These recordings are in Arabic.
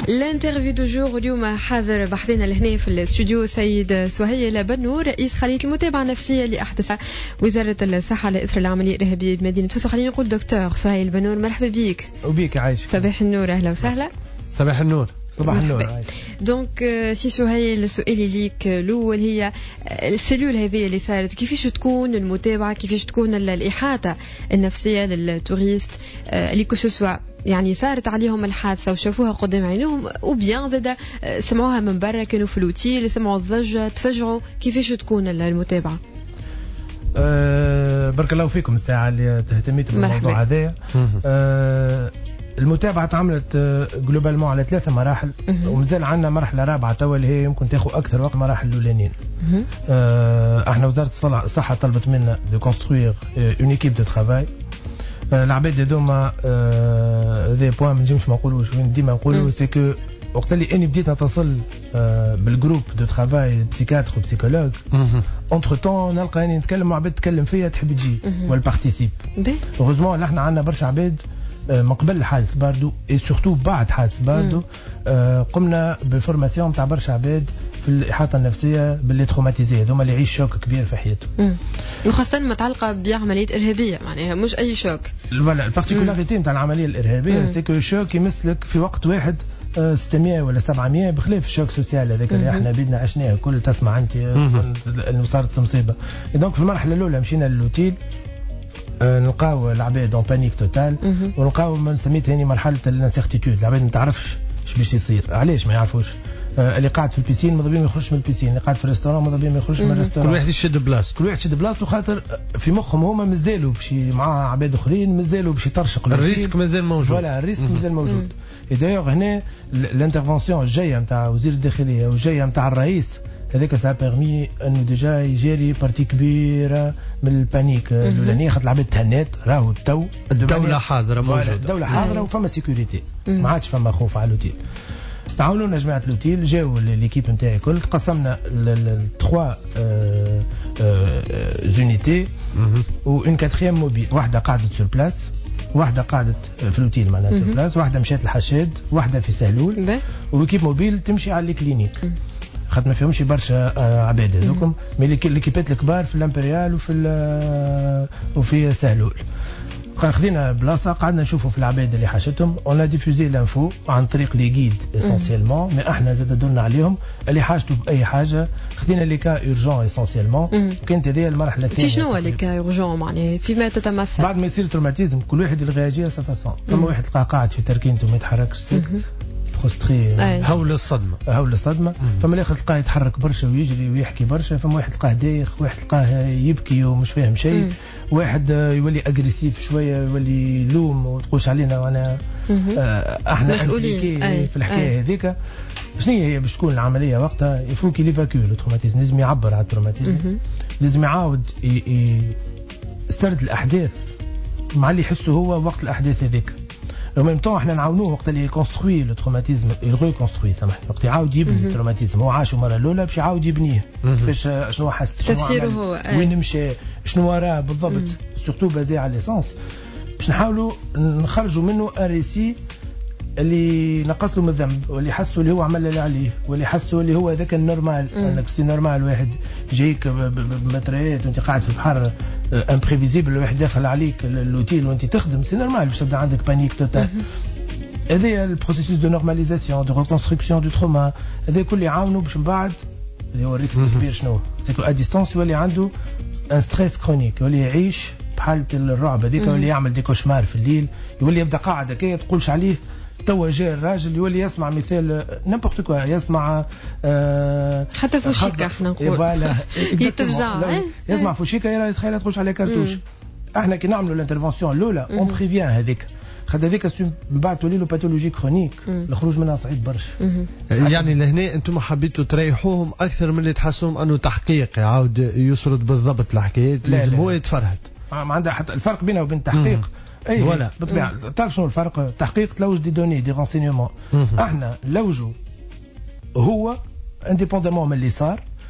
الانترفيو دو جور اليوم حاضر بحثنا لهنا في الاستوديو سيد سهيل بنور رئيس خلية المتابعة النفسية لأحدث وزارة الصحة على إثر العملية الإرهابية بمدينة فاس. خلينا نقول دكتور سهيل بنور مرحبا بيك. وبيك عايش. صباح النور أهلا وسهلا. صباح النور. صباح النور عايش. دونك سي سهيل سؤالي ليك الأول هي السلول هذه اللي صارت كيفاش تكون المتابعة كيفاش تكون الإحاطة النفسية للتوريست اللي كسوسوا يعني صارت عليهم الحادثة وشافوها قدام عينهم وبيان زاد سمعوها من برا كانوا في الأوتيل سمعوا الضجة تفجعوا كيفاش تكون المتابعة؟ بارك الله فيكم الساعة اللي تهتميتوا بالموضوع هذا. المتابعة تعملت جلوبالمون على 3 مراحل ومازال عندنا مرحلة رابعة توا اللي هي يمكن تاخذ أكثر وقت مراحل الأولانيين. احنا وزارة الصحة طلبت منا دو كونستروير اون ايكيب دو ترافاي. العباد هذوما ذي بوان ما نجمش ما نقولوش ديما نقولوا سي كو وقت اللي اني بديت نتصل بالجروب دو ترافاي بسيكاتر وبسيكولوج اونتر طون نلقى اني نتكلم مع عباد تتكلم فيها تحب تجي والبارتيسيب. هوزمون احنا عندنا برشا عباد من قبل الحادث باردو اي سورتو بعد حادث باردو قمنا بالفورماسيون تاع برشا عباد في الإحاطة النفسية باللي تروماتيزي هذوما اللي يعيش شوك كبير في حياته وخاصة متعلقة بعملية إرهابية معناها مش أي شوك. فوالا البارتيكولاريتي نتاع العملية الإرهابية سيكو الشوك يمسلك في وقت واحد 600 ولا 700 بخلاف الشوك سوسيال هذاك اللي احنا بيدنا عشناه كل تسمع انت انه صارت مصيبة. دونك في المرحلة الأولى مشينا للأوتيل نلقاو العباد اون بانيك توتال ونلقاو ما سميتها هاني مرحله الانسيرتيتود. العباد ما تعرفش اش باش يصير علاش ما يعرفوش. اللي قاعد في البيسين ماذا بيه ما يخرجش من البيسين، اللي قاعد في الريستوران ماذا بيه ما يخرجش من الريستوران. كل واحد يشد بلاصه كل واحد يشد بلاصته خاطر في مخهم هما مازالوا باش مع عباد اخرين مازالوا باش يطرشق الريسك مازال موجود. فوالا الريسك مازال موجود. دايوغ هنا الانترفونسيون الجايه نتاع وزير الداخليه والجايه نتاع الرئيس هذاك سا بيرمي انه ديجا يجري بارتي كبيره من البانيك الاولانيه خاطر العباد تهنات راهو الدوله حاضره موجوده الدوله حاضره وفما سيكوريتي ما عادش فما خوف على الاوتيل. تعاونونا جماعه الاوتيل جاوا ليكيب نتاعي كل تقسمنا التخوا زونيتي وان كاتريام موبيل. واحده قعدت سور بلاس واحده قعدت في الاوتيل معناها سور بلاس واحده مشات الحشاد واحده في سهلول وكيب موبيل تمشي على الكلينيك خاطر ما فيهمش برشا عباد هذوكم مي ليكيبات الكبار في الامبريال وفي سهلول. خذينا بلاصه قعدنا نشوفوا في العباد اللي حاشتهم اون ديفوزي لانفو عن طريق لي جيد اسونسيلمون مي احنا زاد دورنا عليهم اللي حاجته باي حاجه خذينا لي كا اورجون اسونسيلمون. كانت هذه المرحله الثانيه. في شنو لي كا اورجون معناها فيما تتمثل؟ بعد ما يصير تروماتيزم كل واحد اللي رياجي سا فاسون. فما واحد تلقاه قاعد في تركينته ما يتحركش سكت فرستري هول الصدمه. فما الاخر تلقاه يتحرك برشا ويجري ويحكي برشا. فما واحد تلقاه دايخ واحد تلقاه يبكي ومش فاهم شيء واحد يولي اجريسيف شويه يولي يلوم وتقولش علينا وانا احنا مسؤولين في الحكايه هذيك. شنو هي باش تكون العمليه وقتها يفوك ليفاكو لو تروماتيزم لازم يعبر على التروماتيزم لازم يعاود سرد الاحداث مع اللي يحسه هو وقت الاحداث هذيك. en même temps احنا نعاونوه وقت اللي يكونستروي لو تروماتيزم يريكونستروي سامحني وقت يعاود يبني التروماتيزم. هو عاشه مره الاولى باش يعاود يبنيه كيفاش شنو حس تفسيره هو وين مشى شنو وراه بالضبط سورتو بازي على ليسانس باش نحاولوا نخرجوا منه ان ريسي اللي نقص له من الذنب واللي حسوا اللي هو عمل اللي عليه واللي حسوا اللي هو ذاك النورمال انك سي نورمال واحد جايك بمتريات وانت قاعد في البحر امبريفيزيبل واحد داخل عليك الاوتيل وانت تخدم سي نورمال باش تبدا عندك بانيك توتال. هذا البروسيسوس دو نورماليزاسيون دو ريكونستركسيون دو تروما هذا كل يعاونوا باش من بعد اللي هو الريسك الكبير شنو سيكو ا ديستانس يولي عنده ان ستريس كرونيك يولي يعيش بحالة الرعب هذيك يولي يعمل دي كوشمار في الليل يولي يبدا قاعد هكايا تقولش عليه توا جاء الراجل يولي يسمع مثال نيمبورت كوا يسمع حتى فوشيكا احنا نقول يتفجع يسمع فوشيكا يرى يتخيل تخش عليه كارتوش. احنا كي نعملوا الانترفونسيون الاولى اون بريفيان هذيك خد هذيك من بعد تولي له باثولوجي كرونيك الخروج منها صعيب برشا. يعني لهنا انتم حبيتوا تريحوهم اكثر من اللي تحسوهم انه تحقيق يعاود يسرد بالضبط الحكايات لازم هو يتفرهد ما عندها حتى الفرق بينه وبين التحقيق اي ولا بالطبيعه. تعرف شنو الفرق؟ تحقيق تلوج دي دوني دي رانسينيومون احنا لوجوا هو انديبوندامون من اللي صار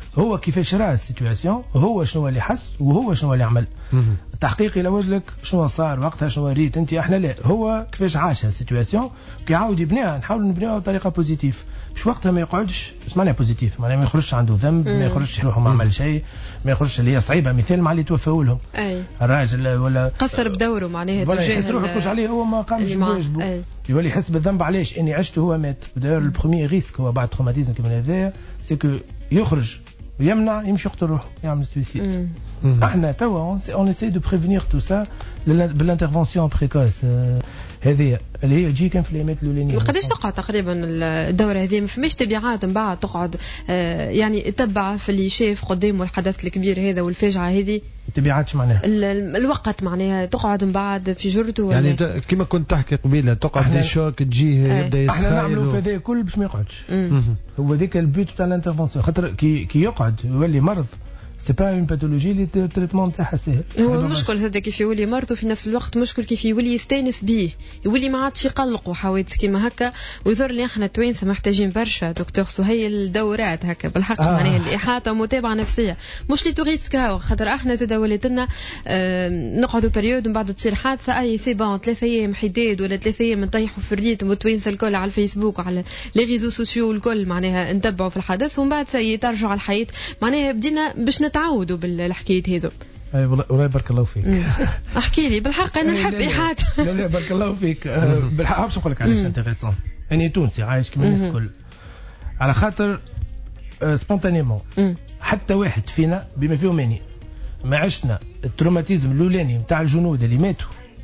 هو كيفاش راه السيتواسيون، هو شنو اللي حس وهو شنو اللي عمل. التحقيق الى وجهك شنو صار وقتها، شنو ريت انت، احنا لا، هو كيفاش عاش السيتواسيون كي عاود يبنيها، نحاول نبنيها بطريقه بوزيتيف، مش وقتها ما يقعدش معناها بوزيتيف، معناها ما يخرجش عنده ذنب، ما يخرجش روحه ما عمل شيء، ما يخرجش اللي هي صعيبه، مثال مع اللي توفوا لهم الراجل ولا قصر بدوره معناها يحس روحه يخرج عليه هو ما قامش بواجبه، يولي يحس بالذنب علاش اني عشت وهو مات. داير البروميير ريسك هو بعد تروماتيزم كيما هذايا سيكو يخرج ويمنع يمشي يقتل روحه يعمل سويسيد. احنا توا اون اساي دو بريفينير تو سا بالانترفونسيون بريكوس هذه اللي هي تجي كان في الايامات الاولانيه. وقداش تقعد تقريبا الدوره هذه؟ ما فماش تبعات من بعد تقعد يعني تتبع في اللي شاف قدامه الحدث الكبير هذا والفاجعه هذه؟ تبعات معناها الوقت معناها تقعد من بعد في جرته ولا يعني كما كنت تحكي قبيله تقعد دي شوك تجيه يبدا يسخن. احنا نعملوا في هذا الكل باش ما يقعدش. هو ذاك البيوت تاع الانترفونسيون، خاطر كي يقعد يولي مرض سي با اون باثولوجي اللي التريتمون تاعها سهل. هو مشكل زاد كيف يولي مرض، وفي نفس الوقت مشكل كيف يولي يستانس بيه، يولي ما عادش يقلقوا حوادث كيما هكا. ويظهر لي احنا التوانسه محتاجين برشا دكتور سهيل الدورات هكا بالحق معناها الاحاطه ومتابعه نفسيه، مش لي توريست كاو، خاطر احنا زاد وليتنا نقعدوا بريود من بعد تصير حادثه اي سي بون 3 ايام حداد ولا 3 ايام نطيحوا في الريتم والتوانسه الكل على الفيسبوك وعلى لي ريزو سوسيو الكل معناها نتبعوا في الحدث، ومن بعد سي ترجعوا على الحياه معناها بدينا باش نتعودوا بالحكاية هذو. اي والله بارك الله فيك. احكي لي بالحق انا نحب إحاطة. لا بارك الله فيك. بالحق باش نقول لك علاش انتريسون، اني تونسي عايش كيما الناس الكل، على خاطر سبونتانيمون حتى واحد فينا بما فيهم اني ما عشنا التروماتيزم الاولاني نتاع الجنود اللي ماتوا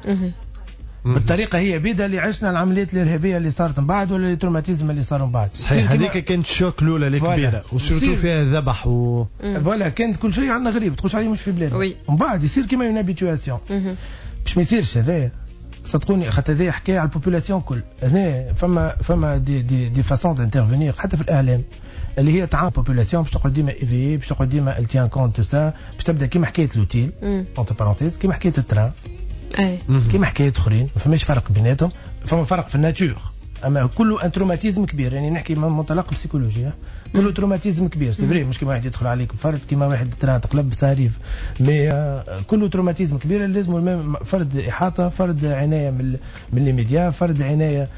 بالطريقه هي بيدا اللي عشنا العمليات الارهابيه اللي صارت من بعد ولا التروماتيزم اللي صار من بعد. صحيح هذيك كانت الشوك الاولى اللي كبيره وسورتو فيها ذبح فوالا كانت كل شيء عندنا غريب تخش عليه مش في بلادنا. ومن بعد يصير كيما اون هابيتواسيون باش ما يصيرش هذا. صدقوني خاطر هذا حكايه على البوبولاسيون كل. هنا فما دي فاسون دانترفينير حتى في الاعلام اللي هي تعاون بوبولاسيون باش تقعد ديما ايفي، باش تقعد ديما التيان كونت تو سا، باش تبدا كيما حكايه لوتيل اونتر بارونتيز، كيما حكايه التران، كيما حكايه اخرين ما فماش فرق بيناتهم، فما فرق في الناتور. اما كله ان تروماتيزم كبير، يعني نحكي من منطلق بسيكولوجيا كله تروماتيزم كبير سي فري، مش كيما واحد يدخل عليك بفرد كيما واحد تران تقلب ساريف، مي كله تروماتيزم كبير لازم فرد احاطه، فرد عنايه من لي ميديا، فرد عنايه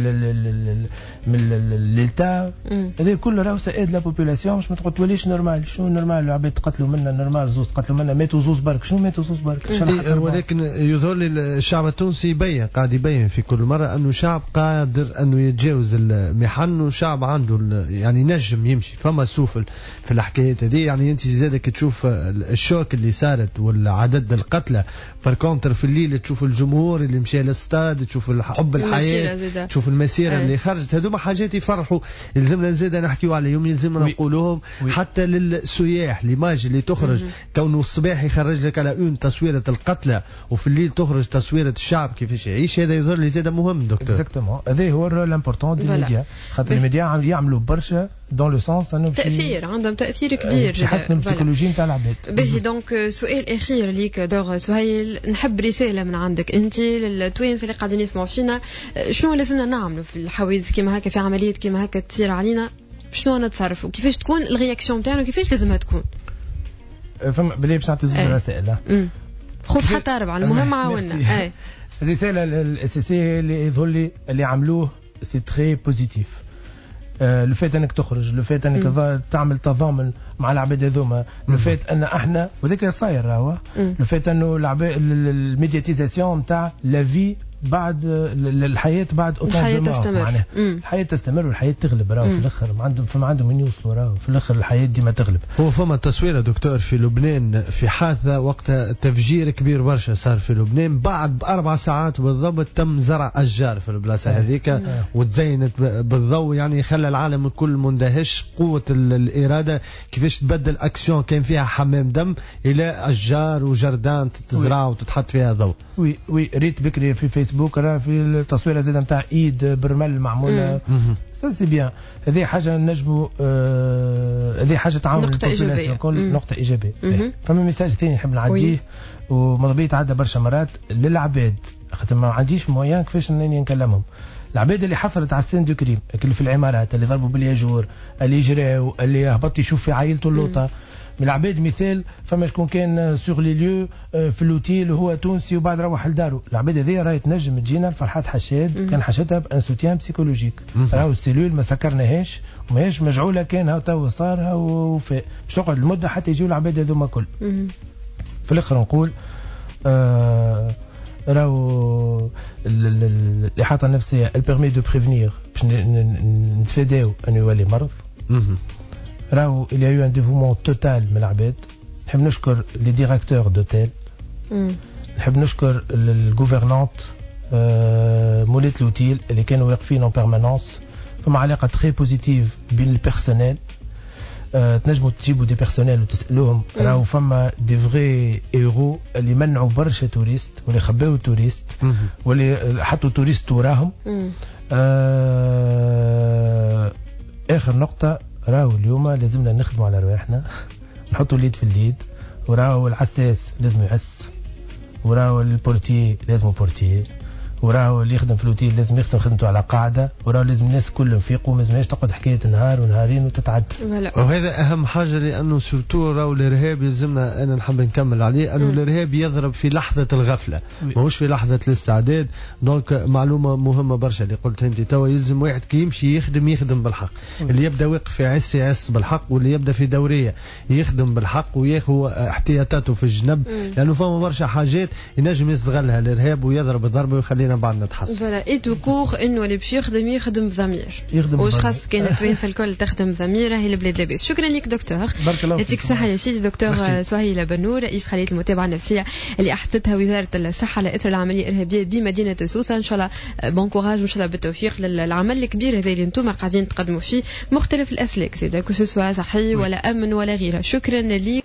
من ليتا. هذا كله راهو سائد لا بوبولاسيون باش ما تقعد توليش نورمال. شنو نورمال؟ العباد تقتلوا منا نورمال، زوز قتلوا منا، ماتوا زوز برك. شنو ماتوا زوز برك؟ ولكن يظهر لي الشعب التونسي قاعد يبين في كل مره انه شعب قادر انه يتجاوز المحن، وشعب عنده يعني نجم يمشي. فما سوفل في الحكايات هذه، يعني انت زادك تشوف الشوك اللي صارت والعدد القتلى فالكونتر في الليل، تشوف الجمهور اللي مشى للستاد، تشوف حب الحياه، تشوف المسيره اللي خرجت. هذوما حاجات يفرحوا، يلزمنا زاد نحكيوا عليهم، يلزمنا نقولوهم حتى للسياح. ليماج اللي تخرج كونه الصباح يخرج لك على اون تصويره القتلى وفي الليل تخرج تصويره الشعب كيفاش يعيش، هذا يظهر لي زاد مهم دكتور. اكزاكتومون هذا هو الرول امبورطون دي ميديا، خاطر الميديا يعملوا برشا دون لو سونس انه تاثير، عندهم تاثير كبير يحسن البسيكولوجي نتاع العباد. باهي دونك سؤال اخير ليك دور سهيل، نحب رساله من عندك انت للتوانسه اللي قاعدين يسمعوا فينا. شنو لازمنا نعملوا في الحوادث كيما هكا، في عمليات كيما هكا تصير علينا؟ شنو نتصرفوا؟ كيفاش تكون الرياكسيون تاعنا؟ كيفاش لازمها تكون؟ فما بلي باش نعطي زوج رسائل. خذ حتى 4 المهم عاونا. الرساله الاساسيه اللي يظهر لي اللي عملوه سي تري بوزيتيف. لو فات انك تخرج، لو فات انك تعمل تضامن مع العباد هذوما، لو فات ان احنا وذاك صاير راهو، لو فات انه الميدياتيزاسيون نتاع لا في بعد الحياه بعد الحياه تستمر، الحياه تستمر والحياه تغلب راهو في الاخر. عندهم من يوصلوا راهو في الاخر الحياه ديما تغلب. هو فما تصويره دكتور في لبنان في حادثه وقتها تفجير كبير برشا صار في لبنان، بعد ب4 ساعات بالضبط تم زرع اشجار في البلاصه هذيك وتزينت بالضوء، يعني خلى العالم الكل مندهش. قوه الاراده كيفاش تبدل اكسيون كان فيها حمام دم الى اشجار وجردان تتزرع وتتحط فيها ضوء. وي ريت بكري في فيسبوك راه في التصويره زاد نتاع ايد برمل معموله سي بيان. هذه حاجه نجموا هذه حاجه تعاون البوبولاسيون كل نقطه ايجابيه. فما ميساج ثاني نحب نعديه ومضبيط عدى برشا مرات للعباد، خاطر ما عنديش مويان كيفاش انني نكلمهم. العباد اللي حصلت على السن دو كريم، اللي في العمارات، اللي ضربوا بالياجور، اللي يجراو، اللي هبط يشوف في عائلته اللوطه، من العباد مثال فما شكون كان سوغ لي ليو في اللوتيل وهو تونسي وبعد روح لدارو. العباد هذه راهي تنجم تجينا الفرحات حشاد كان حشتها بان سوتيان بسيكولوجيك. راهو السيلول ما سكرناهاش وماهيش مجعوله كان هاو تو صار وفاء باش تقعد المده حتى يجيو العباد هذوما كل. في الاخر نقول راهو الإحاطة النفسية البيرمي دو بريفنير باش نتفاداو أن يولي مرض. راهو il y a eu un dévouement total من العباد. نحب نشكر لي ديريكتور دوتيل، نحب نشكر الجوفرنانت مولات لوتيل اللي كانوا واقفين en permanence. فما علاقة تري بوزيتيف بين البيرسونيل. تنجموا تجيبوا دي بيرسونيل وتسالوهم. راهو فما دي فغي ايرو اللي منعوا برشا توريست واللي خباو توريست واللي حطوا توريست وراهم. اخر نقطه، راهو اليوم لازمنا نخدموا على رواحنا، نحطوا اليد في اليد. وراهو الحساس لازم يحس، وراهو البورتيي لازم بورتيي، وراهو اللي يخدم في الوتيل لازم يخدم خدمته على قاعده، وراهو لازم الناس كلهم يفيقوا، ما لازمهاش تقعد حكايه نهار ونهارين وتتعدى. وهذا اهم حاجه، لانه سورتو راهو الارهاب يلزمنا انا نحب نكمل عليه انه الارهاب يضرب في لحظه الغفله ماهوش في لحظه الاستعداد. دونك معلومه مهمه برشا اللي قلت انت توا، يلزم واحد كي يمشي يخدم بالحق. اللي يبدا واقف في عس يعس بالحق، واللي يبدا في دوريه يخدم بالحق وياخذ احتياطاته في الجنب، لانه فما برشا حاجات ينجم يستغلها الارهاب ويضرب الضربه ويخلينا بعد نتحسن. فوالا اي تو كور انه اللي باش يخدم بضمير، واش خاص كانت توانسه الكل تخدم بضمير، هي البلاد لاباس. شكرا لك دكتور، بارك الله فيك. يعطيك الصحه يا سيدي. دكتور سهيل بنور، رئيس خليه المتابعه النفسيه اللي احدثتها وزاره الصحه على اثر العمليه الارهابيه بمدينه سوسه. ان شاء الله بون كوراج، وان شاء الله بالتوفيق للعمل الكبير هذا اللي انتم قاعدين تقدموا فيه مختلف الاسلاك، زيدا كو سوا صحي ولا امن ولا غيره. شكرا لك.